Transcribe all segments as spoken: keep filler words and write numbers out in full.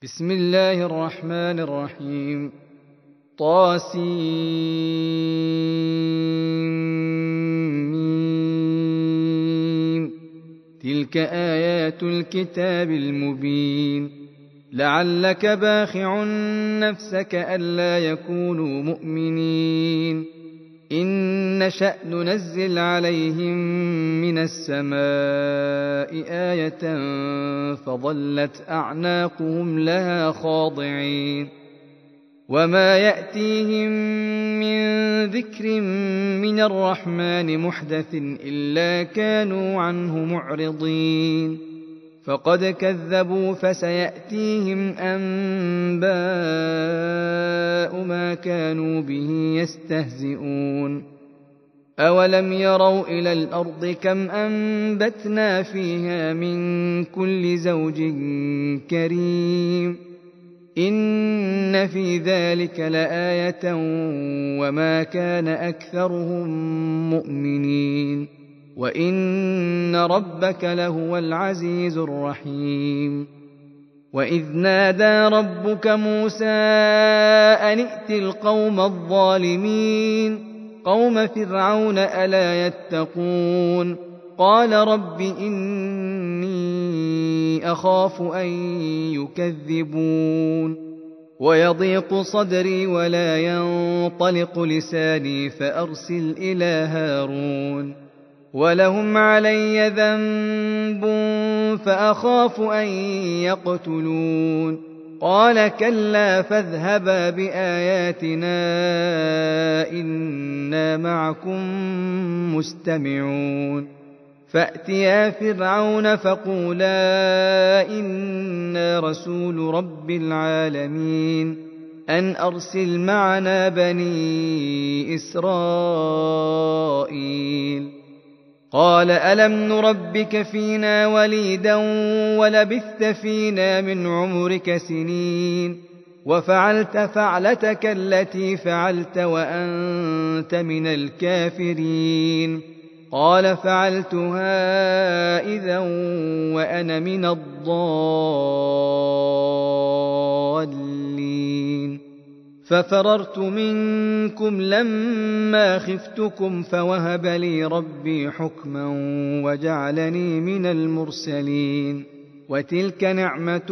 بسم الله الرحمن الرحيم. طاسيم. تلك آيات الكتاب المبين. لعلك باخع نفسك ألا يكونوا مؤمنين إن نشأ ننزل عليهم من السماء آية فظلت أعناقهم لها خاضعين وما يأتيهم من ذكر من الرحمن محدث إلا كانوا عنه معرضين فقد كذبوا فسيأتيهم أنباء ما كانوا به يستهزئون. أولم يروا إلى الأرض كم أنبتنا فيها من كل زوج كريم إن في ذلك لآية وما كان أكثرهم مؤمنين وإن ربك لهو العزيز الرحيم. وإذ نادى ربك موسى أن ائت القوم الظالمين قوم فرعون ألا يتقون قال رب إني أخاف أن يكذبون ويضيق صدري ولا ينطلق لساني فأرسل إلى هارون ولهم علي ذنب فأخاف أن يقتلون قال كلا فاذهبا بآياتنا إنا معكم مستمعون فأتيا فرعون فقولا إنا رسول رب العالمين أن أرسل معنا بني إسرائيل قال ألم نربك فينا وليدا ولبثت فينا من عمرك سنين وفعلت فعلتك التي فعلت وأنت من الكافرين قال فعلتها إذا وأنا من الضالين ففررت منكم لما خفتكم فوهب لي ربي حكما وجعلني من المرسلين وتلك نعمة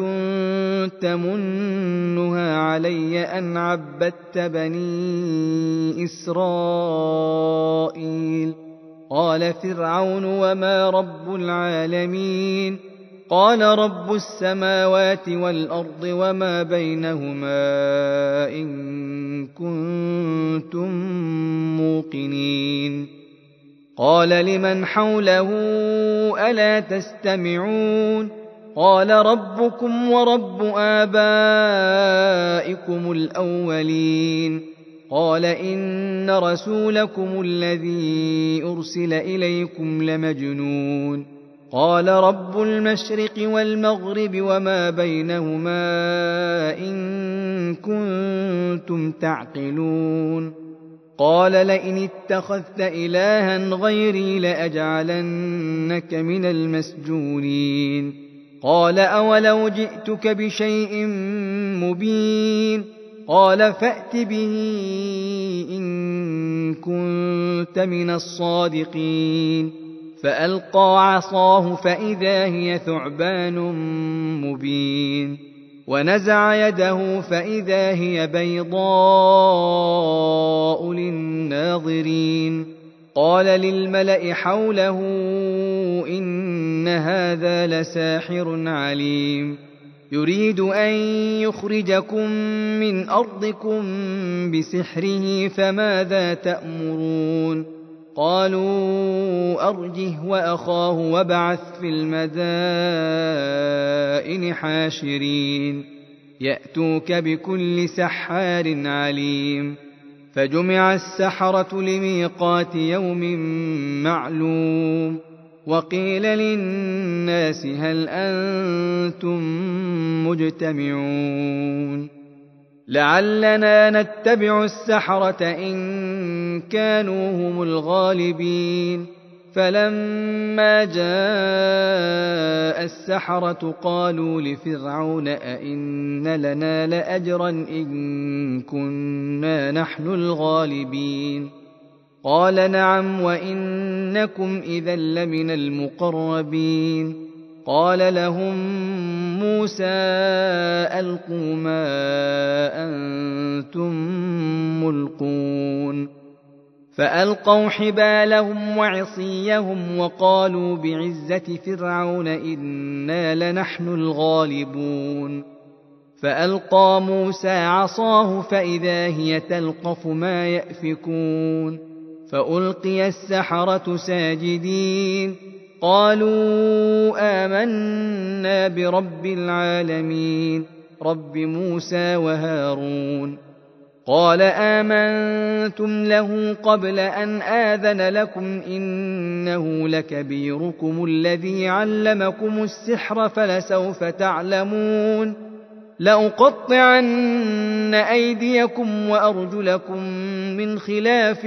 تمنها علي أن عبدت بني إسرائيل قال فرعون وما رب العالمين قال رب السماوات والأرض وما بينهما إن كنتم موقنين قال لمن حوله ألا تستمعون قال ربكم ورب آبائكم الأولين قال إن رسولكم الذي أرسل إليكم لمجنون قال رب المشرق والمغرب وما بينهما إن كنتم تعقلون قال لئن اتخذت إلها غيري لأجعلنك من المسجونين قال أولو جئتك بشيء مبين قال فأت به إن كنت من الصادقين فألقى عصاه فإذا هي ثعبان مبين ونزع يده فإذا هي بيضاء للناظرين قال للملأ حوله إن هذا لساحر عليم يريد أن يخرجكم من أرضكم بسحره فماذا تأمرون قالوا أرجه وأخاه وابعث في المدائن حاشرين يأتوك بكل سحار عليم فجمع السحرة لميقات يوم معلوم وقيل للناس هل أنتم مجتمعون لعلنا نتبع السحرة إن كانوا هم الغالبين فلما جاء السحرة قالوا لفرعون أئن لنا لأجرا إن كنا نحن الغالبين قال نعم وإنكم إذا لمن المقربين قال لهم موسى ألقوا ما أنتم ملقون فألقوا حبالهم وعصيهم وقالوا بعزة فرعون إنا لنحن الغالبون فألقى موسى عصاه فإذا هي تلقف ما يأفكون فألقي السحرة ساجدين قالوا آمنا برب العالمين رب موسى وهارون قال آمنتم له قبل أن آذن لكم إنه لكبيركم الذي علمكم السحر فلسوف تعلمون لأقطعن أيديكم وأرجلكم من خلاف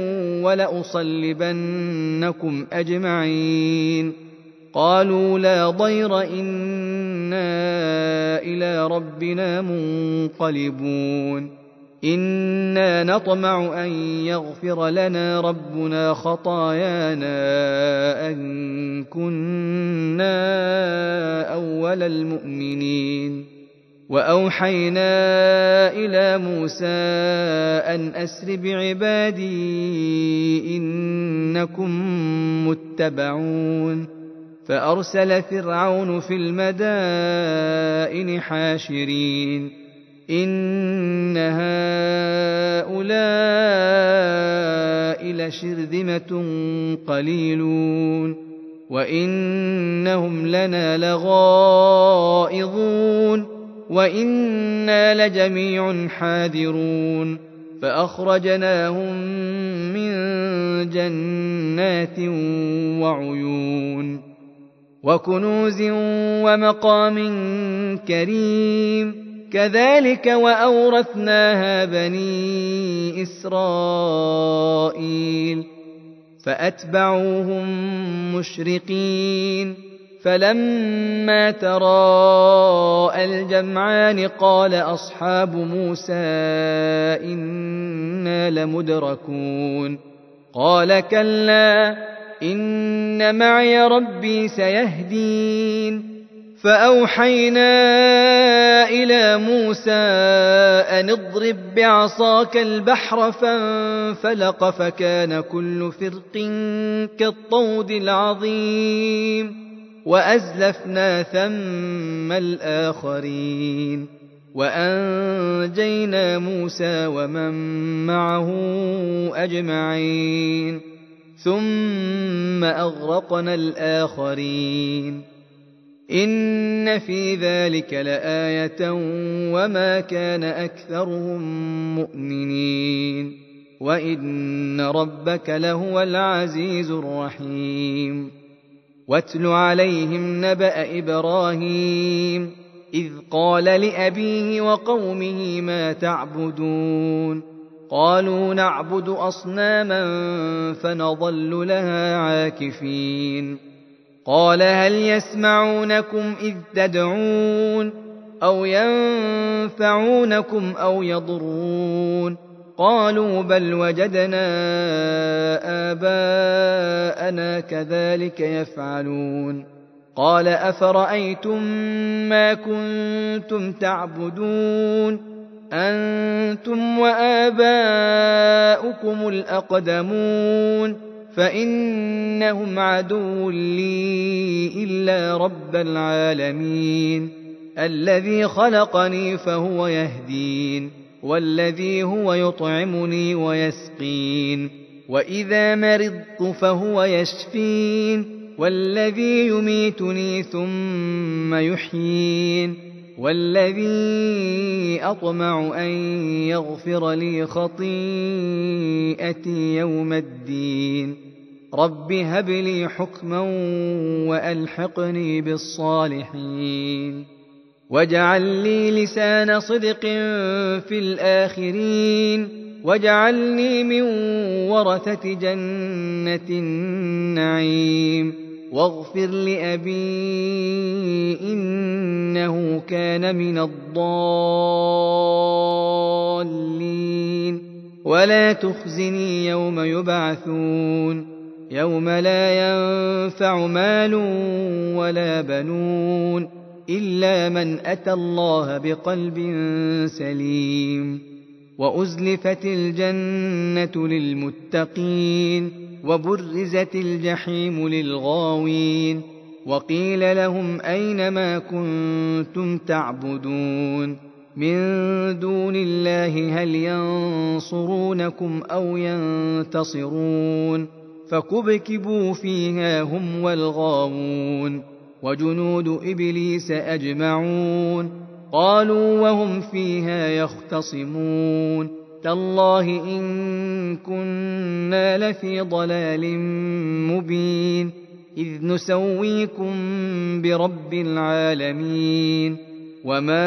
ولأصلبنكم أجمعين قالوا لا ضير إنا إلى ربنا منقلبون إنا نطمع أن يغفر لنا ربنا خطايانا أن كنا أول المؤمنين وأوحينا إلى موسى أن أسر بعبادي إنكم متبعون فأرسل فرعون في المدائن حاشرين إن هؤلاء لشرذمة قليلون وإنهم لنا لغائظون وإنا لجميع حاذرون فأخرجناهم من جنات وعيون وكنوز ومقام كريم كذلك وأورثناها بني إسرائيل فأتبعوهم مشرقين فلما تراءى الجمعان قال أصحاب موسى إنا لمدركون قال كلا إن معي ربي سيهدين فأوحينا إلى موسى أن اضرب بعصاك البحر فانفلق فكان كل فرق كالطود العظيم وأزلفنا ثم الآخرين وأنجينا موسى ومن معه أجمعين ثم أغرقنا الآخرين إن في ذلك لآية وما كان أكثرهم مؤمنين وإن ربك لهو العزيز الرحيم واتل عليهم نبأ إبراهيم إذ قال لأبيه وقومه ما تعبدون قالوا نعبد أصناما فنظل لها عاكفين قال هل يسمعونكم إذ تدعون أو ينفعونكم أو يضرون قالوا بل وجدنا آباءنا كذلك يفعلون قال أفرأيتم ما كنتم تعبدون أنتم وآباؤكم الأقدمون فإنهم عدو لي إلا رب العالمين الذي خلقني فهو يهدين والذي هو يطعمني ويسقين وإذا مرضت فهو يشفين والذي يميتني ثم يحيين والذي أطمع أن يغفر لي خطيئتي يوم الدين رب هب لي حكما وألحقني بالصالحين واجعل لي لسان صدق في الآخرين واجعلني من ورثة جنة النعيم واغفر لأبي إنه كان من الضالين ولا تخزني يوم يبعثون يوم لا ينفع مال ولا بنون إلا من أتى الله بقلب سليم وأزلفت الجنة للمتقين وبرزت الجحيم للغاوين وقيل لهم أين ما كنتم تعبدون من دون الله هل ينصرونكم أو ينتصرون فكبكبوا فيها هم والغاوون وجنود إبليس أجمعون قالوا وهم فيها يختصمون تالله إن كنا لفي ضلال مبين إذ نسويكم برب العالمين وما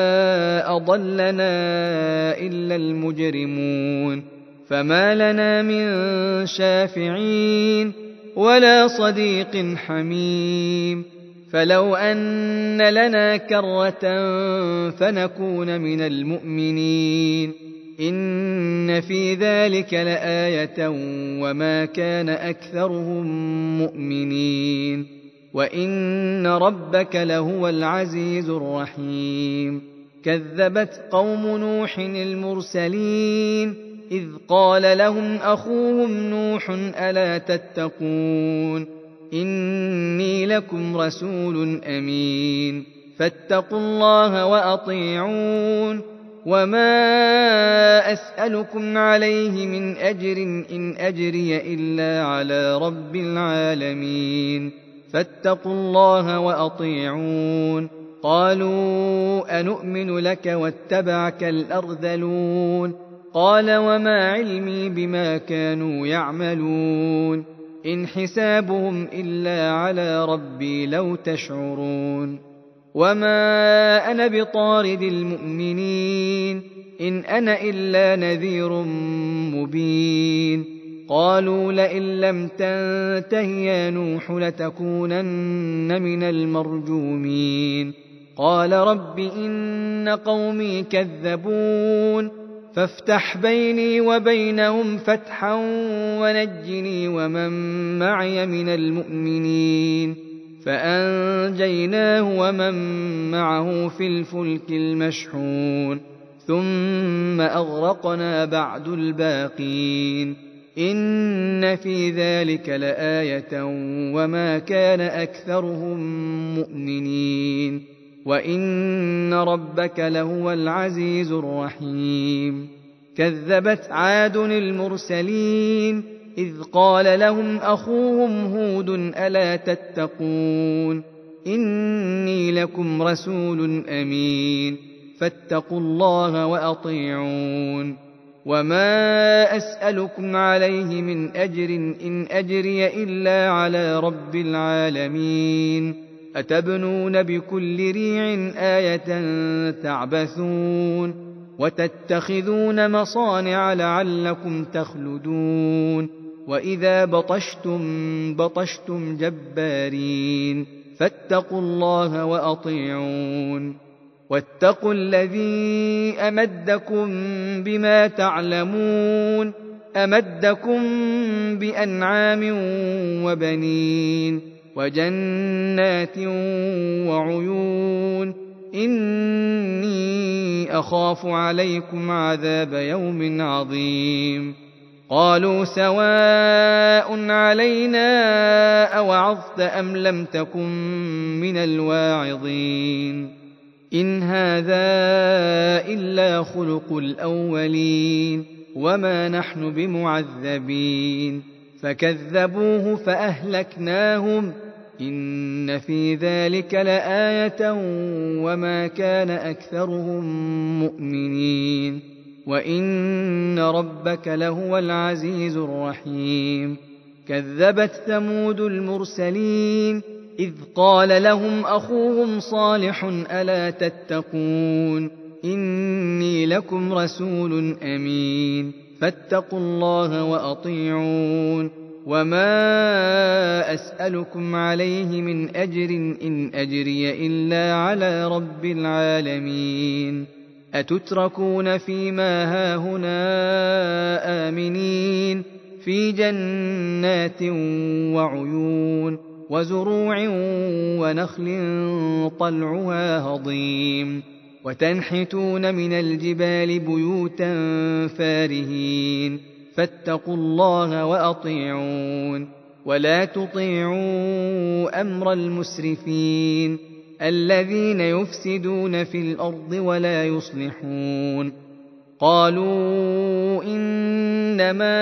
أضلنا إلا المجرمون فما لنا من شافعين ولا صديق حميم فلو أن لنا كرة فنكون من المؤمنين إن في ذلك لآية وما كان أكثرهم مؤمنين وإن ربك لهو العزيز الرحيم كذبت قوم نوح المرسلين إذ قال لهم أخوهم نوح ألا تتقون إني لكم رسول أمين فاتقوا الله وأطيعون وما أسألكم عليه من أجر إن أجري إلا على رب العالمين فاتقوا الله وأطيعون قالوا أنؤمن لك واتبعك الأرذلون قال وما علمي بما كانوا يعملون إن حسابهم إلا على ربي لو تشعرون وما أنا بطارد المؤمنين إن أنا إلا نذير مبين قالوا لئن لم تنته يا نوح لتكونن من المرجومين قال رب إن قومي كذبون فافتح بيني وبينهم فتحا ونجني ومن معي من المؤمنين فأنجيناه ومن معه في الفلك المشحون ثم أغرقنا بعد الباقين إن في ذلك لآية وما كان أكثرهم مؤمنين وإن ربك لهو العزيز الرحيم كذبت عاد المرسلين إذ قال لهم أخوهم هود ألا تتقون إني لكم رسول أمين فاتقوا الله وأطيعون وما أسألكم عليه من أجر إن أجري إلا على رب العالمين أتبنون بكل ريع آية تعبثون وتتخذون مصانع لعلكم تخلدون وإذا بطشتم بطشتم جبارين فاتقوا الله وأطيعون واتقوا الذي أمدكم بما تعلمون أمدكم بأنعام وبنين وجنات وعيون إني أخاف عليكم عذاب يوم عظيم قالوا سواء علينا أوعظت أم لم تكن من الواعظين إن هذا إلا خلق الأولين وما نحن بمعذبين فكذبوه فأهلكناهم إن في ذلك لآية وما كان أكثرهم مؤمنين وإن ربك لهو العزيز الرحيم كذبت ثمود المرسلين إذ قال لهم أخوهم صالح ألا تتقون إني لكم رسول أمين فاتقوا الله وأطيعون وما أسألكم عليه من أجر إن أجري إلا على رب العالمين أتتركون فيما هاهنا آمنين في جنات وعيون وزروع ونخل طلعها هضيم وتنحتون من الجبال بيوتا فارهين فاتقوا الله وأطيعون ولا تطيعوا أمر المسرفين الذين يفسدون في الأرض ولا يصلحون قالوا إنما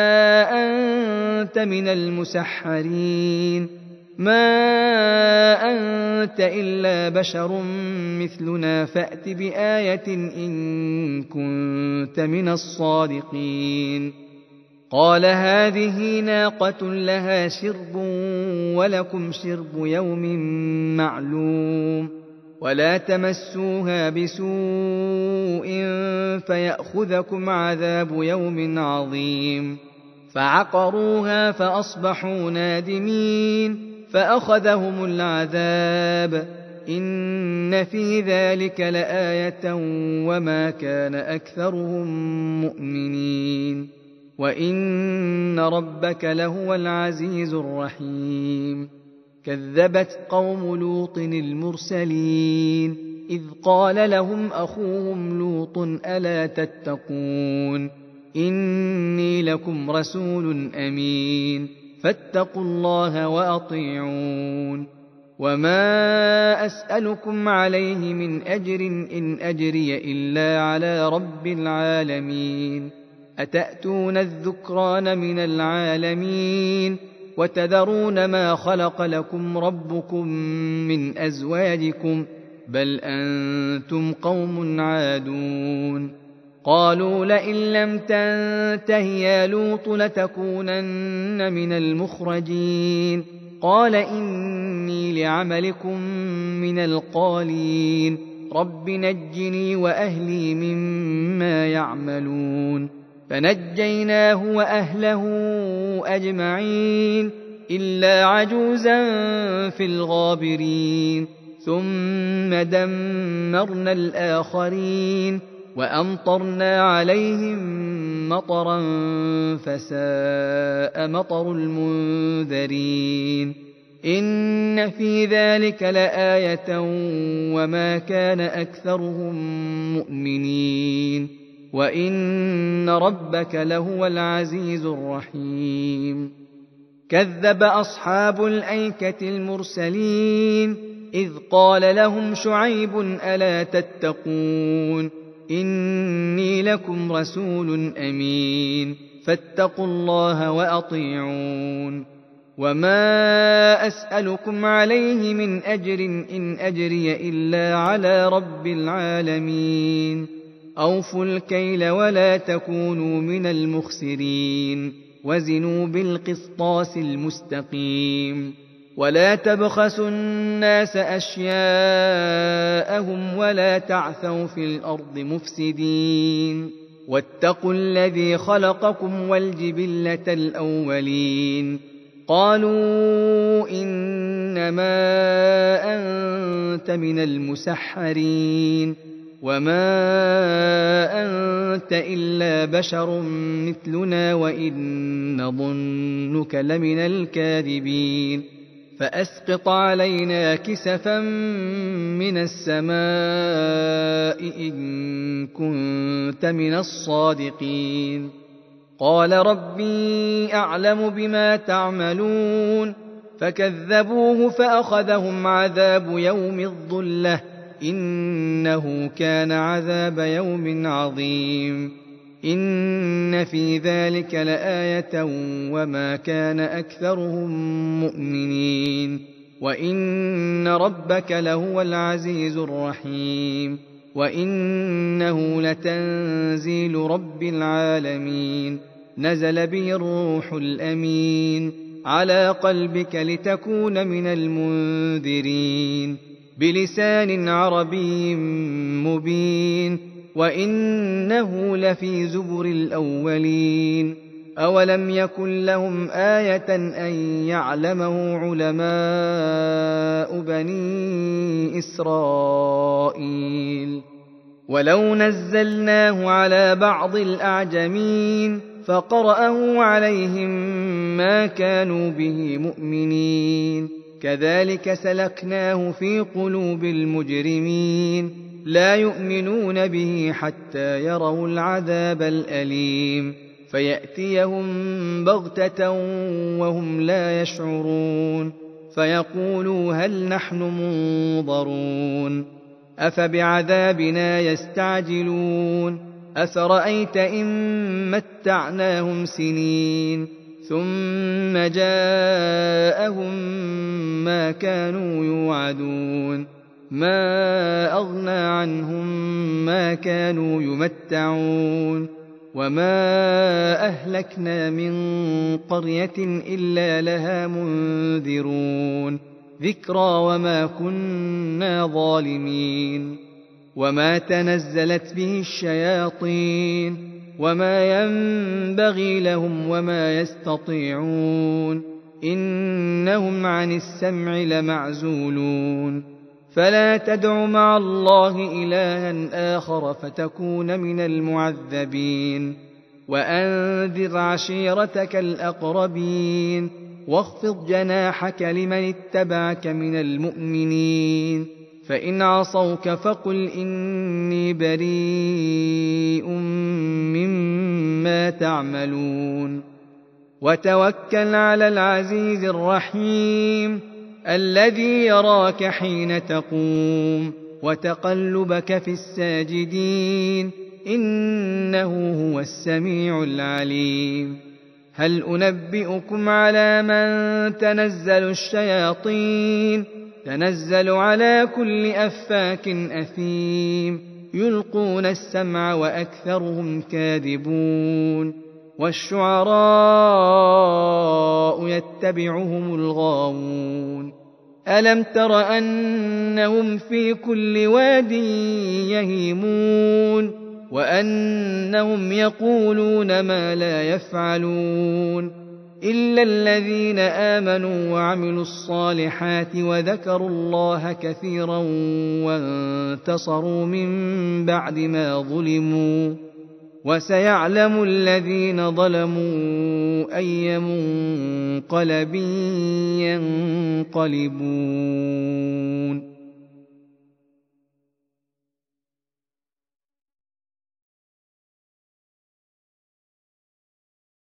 أنت من المسحرين ما أنت إلا بشر مثلنا فأت بآية إن كنت من الصادقين قال هذه ناقة لها شرب ولكم شرب يوم معلوم ولا تمسوها بسوء فيأخذكم عذاب يوم عظيم فعقروها فأصبحوا نادمين فأخذهم العذاب إن في ذلك لآية وما كان أكثرهم مؤمنين وإن ربك لهو العزيز الرحيم كذبت قوم لوط المرسلين إذ قال لهم أخوهم لوط ألا تتقون إني لكم رسول أمين فاتقوا الله وأطيعون وما أسألكم عليه من أجر إن أجري إلا على رب العالمين أتأتون الذكران من العالمين وتذرون ما خلق لكم ربكم من أزواجكم بل أنتم قوم عادون قالوا لئن لم تنته يا لوط لتكونن من المخرجين قال إني لعملكم من القالين رب نجني وأهلي مما يعملون فنجيناه وأهله أجمعين إلا عجوزا في الغابرين ثم دمرنا الآخرين وأمطرنا عليهم مطرا فساء مطر المنذرين إن في ذلك لآية وما كان أكثرهم مؤمنين وإن ربك لهو العزيز الرحيم كذب أصحاب الأيكة المرسلين إذ قال لهم شعيب ألا تتقون إني لكم رسول أمين فاتقوا الله وأطيعون وما أسألكم عليه من أجر إن أجري إلا على رب العالمين أوفوا الكيل ولا تكونوا من المخسرين وزنوا بالقسطاس المستقيم ولا تبخسوا الناس أشياءهم ولا تعثوا في الأرض مفسدين واتقوا الذي خلقكم والجبلة الأولين قالوا إنما أنت من المسحرين وما أنت إلا بشر مثلنا وإن نظنك لمن الكاذبين فأسقط علينا كسفا من السماء إن كنت من الصادقين قال ربي أعلم بما تعملون فكذبوه فأخذهم عذاب يوم الظلة إنه كان عذاب يوم عظيم إن في ذلك لآية وما كان أكثرهم مؤمنين وإن ربك لهو العزيز الرحيم وإنه لتنزيل رب العالمين نزل به الروح الأمين على قلبك لتكون من المنذرين بلسان عربي مبين وإنه لفي زبر الأولين أولم يكن لهم آية أن يعلمه علماء بني إسرائيل ولو نزلناه على بعض الأعجمين فقرأه عليهم ما كانوا به مؤمنين كذلك سلكناه في قلوب المجرمين لا يؤمنون به حتى يروا العذاب الأليم فيأتيهم بغتة وهم لا يشعرون فيقولوا هل نحن منظرون أفبعذابنا يستعجلون أفرأيت إن متعناهم سنين ثم جاءهم ما كانوا يوعدون ما أغنى عنهم ما كانوا يمتعون وما أهلكنا من قرية إلا لها منذرون ذكرى وما كنا ظالمين وما تنزلت به الشياطين وما ينبغي لهم وما يستطيعون إنهم عن السمع لمعزولون فلا تدع مع الله إلها آخر فتكون من المعذبين وأنذر عشيرتك الأقربين واخفض جناحك لمن اتبعك من المؤمنين فإن عصوك فقل إني بريء مما تعملون وتوكل على العزيز الرحيم الذي يراك حين تقوم وتقلبك في الساجدين إنه هو السميع العليم هل أنبئكم على من تنزل الشياطين تنزل على كل أفاك أثيم يلقون السمع وأكثرهم كاذبون والشعراء يتبعهم الغاوون ألم تر أنهم في كل واد يهيمون وأنهم يقولون ما لا يفعلون إلا الذين آمنوا وعملوا الصالحات وذكروا الله كثيرا وانتصروا من بعد ما ظلموا وسيعلم الذين ظلموا أي منقلب ينقلبون